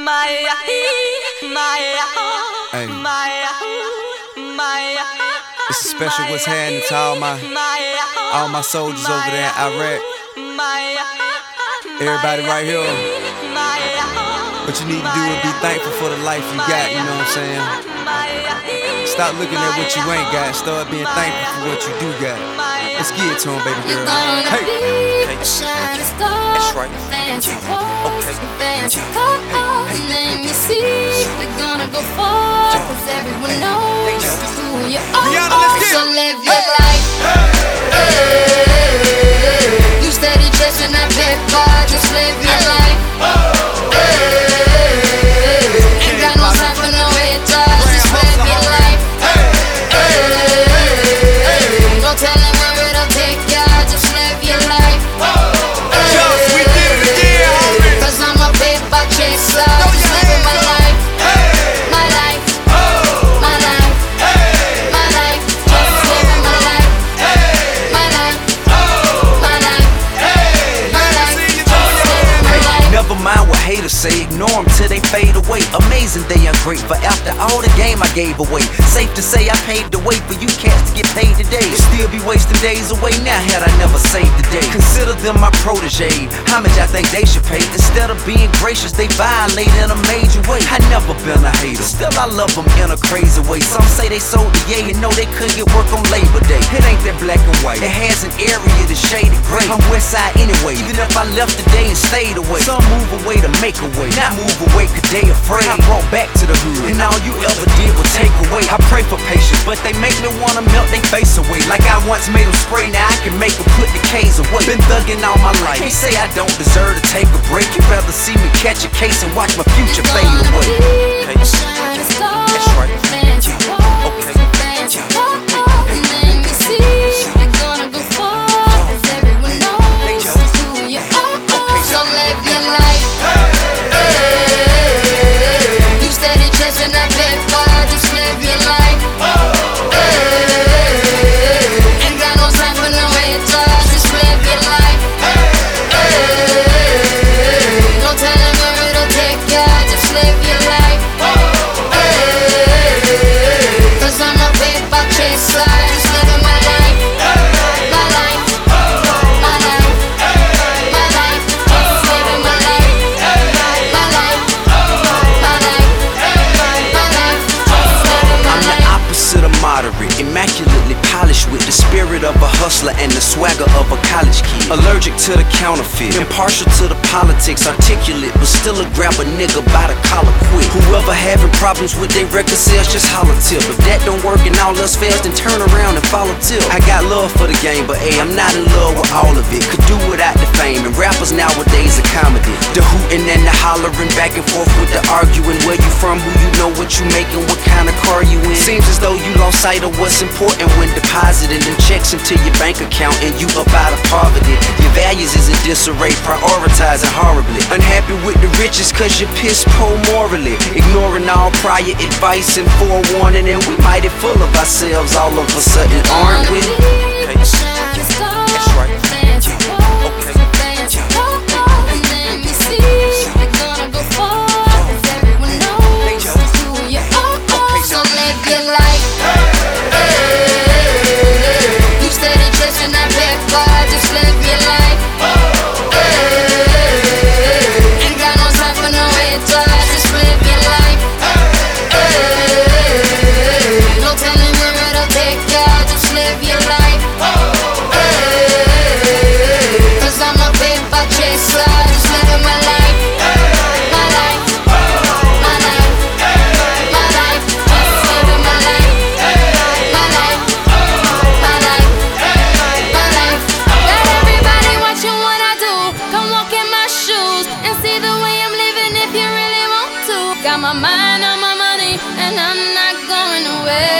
It's a special what's happening to all my soldiers over there in Iraq. Everybody right here. What you need to do is be thankful for the life you got, you know what I'm saying? Stop looking at what you ain't got, start being thankful for what you do got. Let's get it to him, baby girl. Hey! That's right. Let me see. We're gonna go far, cause everyone knows who you are. So live your life. You steady chasing that paper, just live your life. Ain't got no time for no haters, just live your life. Don't tell them where it'll take ya, just live your life. Cause I'm a paper chaser, just living my life. My life, my life, my life, just living my life. My life, my life, my life, just living my life. Never mind what haters say, ignore them till they fade away. Amazing they ungrateful after all the game I gave away. Safe to say I paved the way for you cats to get paid today. Still be wasting days away now had I never saved the day. Consider them my protege, how much I think they should pay? Instead of being gracious, they violate in a major way. I never been a hater, still I love them in a crazy way. Some say they sold the yay and know they couldn't get work on Labor Day. It ain't that black and white, it has an area that's shaded gray. I'm west side anyway, even if I left today and stayed away. Some move away to make a way, not move away cause they afraid. I brought back to the hood, and all you ever did was take away. I pray for patience, but they make me wanna melt they face away. Like I once made them spray, now I can make them put the K's away. Been thugging all my life, can't say I don't deserve to take a break. You'd rather see me catch a case and watch my future fade away. Hey. That's right. Okay. Let me see. We're gonna go far, cause everyone knows who you are. So live your life. You steady chasing that paper, just live your life. Ain't got no time for no haters, just live your life. Don't tell them where it'll take ya, just live your life. Cause I'm a paper chaser, just living my life. My life, my life, my life, just living my life. My life, my life, my life, just living my I'm the life. opposite of moderate, immaculately polished with the spirit of a hustler and the swagger of a college kid. Allergic to the counterfeit, impartial to the politics, articulate, but still a grab a nigga by the collar quick. Whoever having problems with their record sales, just holler tip. If that don't work and all else fails, then turn around and follow tip. I got love for the game, but hey, I'm not in love with all of it. Could do without the fame, and rappers nowadays are comedy. The hooting and the hollering, back and forth with the arguing. Where you from, who you know, what you making, what kind of car you in. Seems as though you lost sight of what's important when depositing them checks into your bank account and you up out of poverty. Your values is in disarray, prioritizing horribly. Unhappy with the riches cause you're piss poor morally. Ignoring all prior advice and forewarning, and we mighty full of ourselves all of a sudden, aren't we? That's right. Okay. Let me see. We're gonna go far, cause everyone knows who you are. So live your life. You steady chasing that paper, just live your life. Ain't got no time for no haters, just live your life. Don't tell them where it'll take ya, just live your life. Cause I'm a paper chaser, just living my life. My life, my life, my life, just living my life. My life, my life, my life. Got everybody watching what I do. Come walk in my shoes and see the way I'm living if you really want to. Got my mind on my money and I'm not going away.